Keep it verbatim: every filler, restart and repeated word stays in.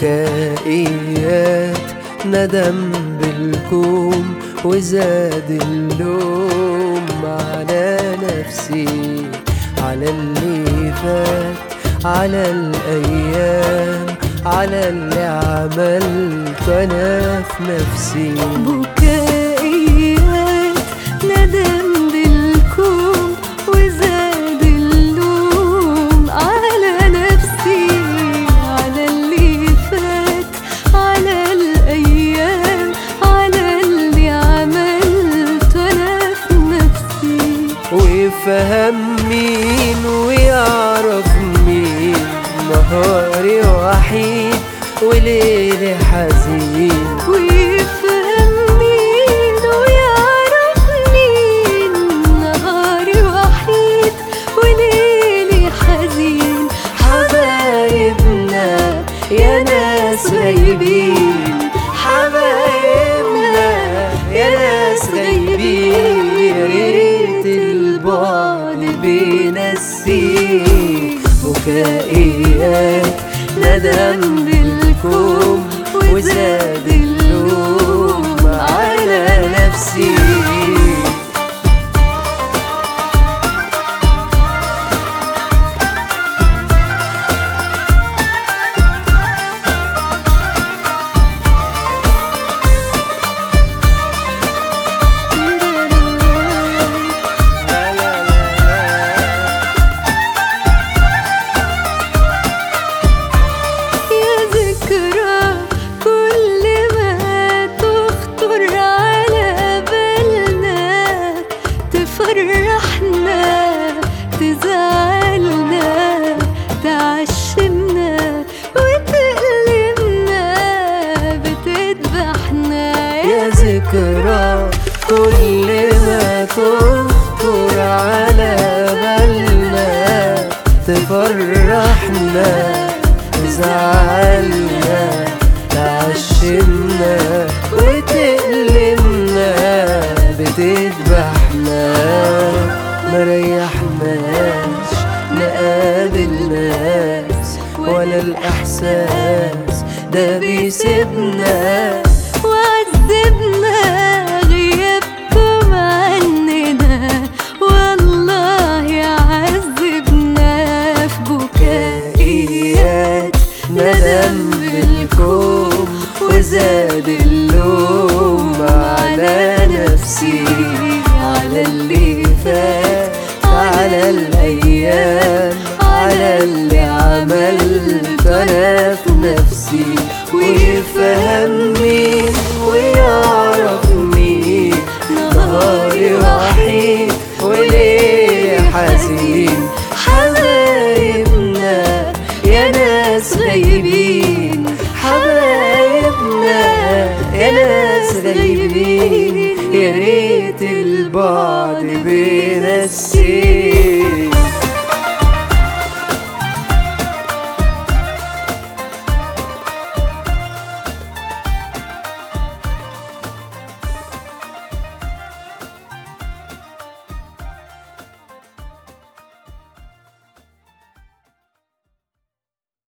بكائيات ندم بالكوم وزاد اللوم على نفسي، على اللي فات، على الأيام، على اللي عملت أنا في نفسي. بكائيات ندم بالكوم وزاد اللوم على نفسي، على اللي فات، على الأيام، على اللي عملت أنا في نفسي. ويفهم مين ويعرف مين نهاري وحيد وليلي حزين. ويفهم مين ويعرف مين نهاري وحيد وليلي حزين. حبايبنا يا ناس غايبين، حبايبنا يا ناس غايبين، يا ريت البعد بينسيك. بكائيات ندم بالكوم وزاد اللوم على نفسي. تفرحنا تزعلنا تعشمنا وتألمنا بتذبحنا. يا ذكرى كل ما تخطر على بالنا، تفرحنا تزعلنا تعشمنا وتألمنا بتذبحنا. مريحناش نقابل ناس ولا الإحساس ده بيسيبنا. وعذبنا غيابكم عننا والله عذبنا. في بكائيات ندم بالكوم وزاد اللوم على نفسي، على اللي فات، على الأيام، على اللي عملت أنا في نفسي. ويفهم مين ويعرف مين نهاري وحيد وليلي حزين. حبايبنا يا ناس غايبين، حبايبنا يا ناس غايبين، يا ريت البعد بينسيك.